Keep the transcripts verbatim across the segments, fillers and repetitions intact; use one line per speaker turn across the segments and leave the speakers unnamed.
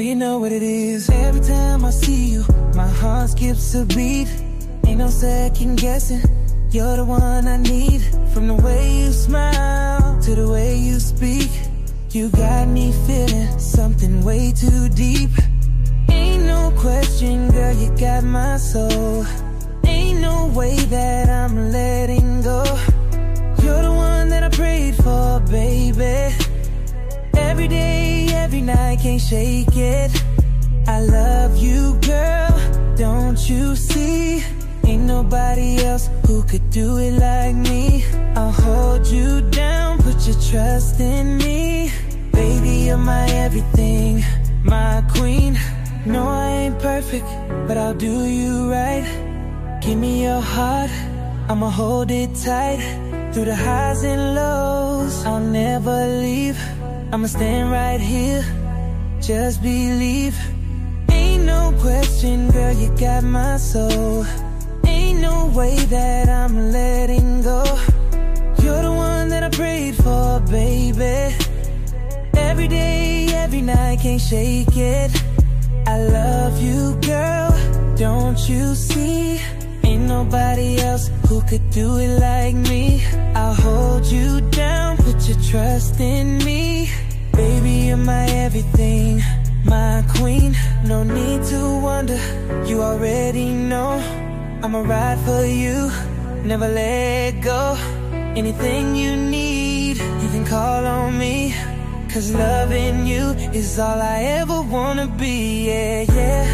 you know what it is. Every time I see you, my heart skips a beat. Ain't no second guessing, you're the one I need. From the way you smile to the way you speak, you got me feeling something way too deep. Ain't no question, girl, you got my soul. Ain't no way that I'm letting go. You're the one that I prayed for, baby. Every day, every night, can't shake it. I love you, girl, don't you see? Ain't nobody else who could do it like me. I'll hold you down, put your trust in me. Baby, you're my everything, my queen. No, I ain't perfect, but I'll do you right. Give me your heart, I'ma hold it tight. Through the highs and lows, I'll never leave. I'ma stand right here, just believe. Ain't no question, girl, you got my soul. Ain't no way that I'm letting go. You're the one that I prayed for, baby. Every day, every night, can't shake it. I love you, girl, don't you see? Ain't nobody else who could do it like me. I'll hold you down, put your trust in me. Baby, you're my everything, my queen. No need to wonder, you already know. I'ma ride for you, never let go. Anything you need, you can call on me. Cause loving you is all I ever wanna be, yeah, yeah.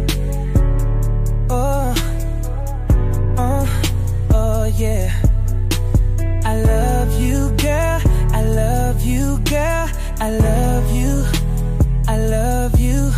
Oh, oh, oh, yeah. I love you, girl, I love you, girl, I love you, I love you.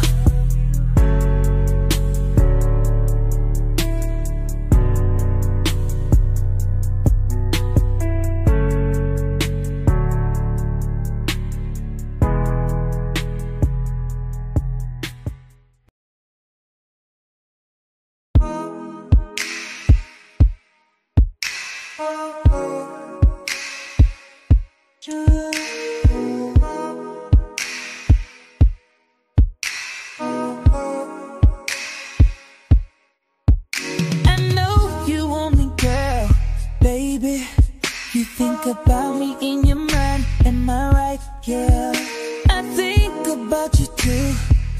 About me in your mind, am I right? Yeah, I think about you too.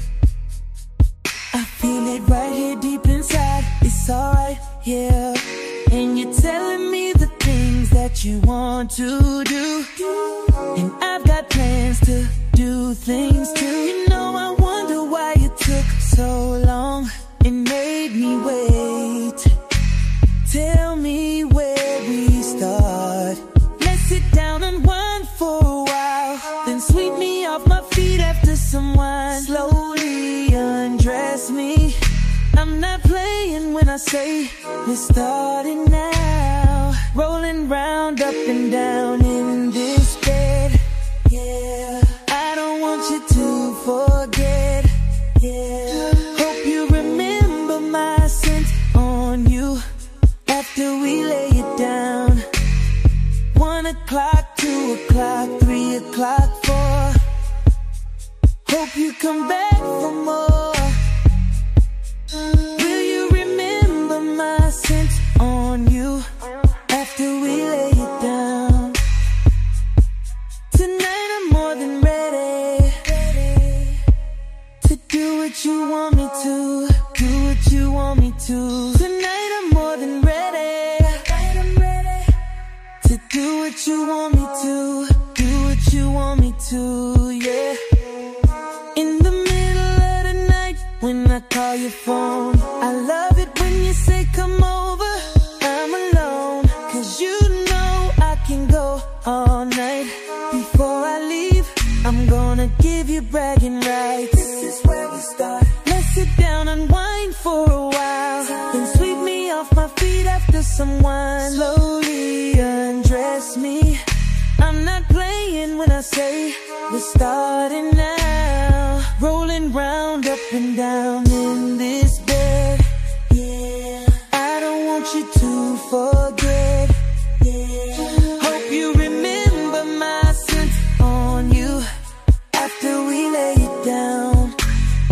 I feel it right here deep inside. It's alright, yeah. And you're telling me the things that you want to do, and I've got plans to do things too. You know I wonder why you took so long and made me wait. Tell me where we start. Sit down and whine for a while, then sweep me off my feet after some wine. Slowly undress me. I'm not playing when I say we're starting now. Rolling round up and down in this bed. Yeah, I don't want you to forget. Yeah, hope you remember my scent on you after we lay it down. One o'clock, two o'clock, three o'clock, four. Hope you come back for more. Will you remember my scent on you after we lay it down? Tonight I'm more than ready to do what you want me to, do what you want me to. Tonight I'm more than ready to do what you want me to, do what you want me to, yeah. In the middle of the night, when I call your phone, I love it when you say come over, I'm alone. Cause you know I can go all night. Before I leave, I'm gonna give you bragging rights. This is where we start. Let's sit down and whine for a while, then sweep me off my feet after some wine. Slowly undress me. I'm not playing when I say we're starting now. Rolling round up and down in this bed. Yeah, I don't want you to forget. Yeah, hope you remember my scent on you after we lay it down.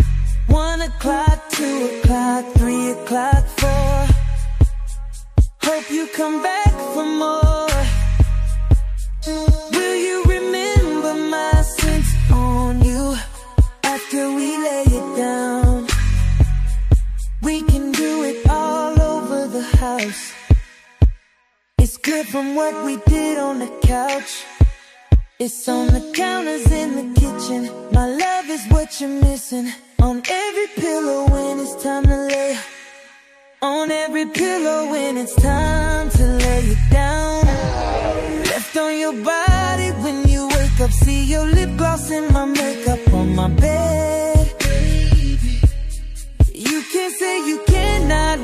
house. It's clear from what we did on the couch. It's on the counters in the kitchen. My love is what you're missing. On every pillow when it's time to lay. On every pillow when it's time to lay it down. Left on your body when you wake up. See your lip gloss and my makeup on my bed. You can't say you cannot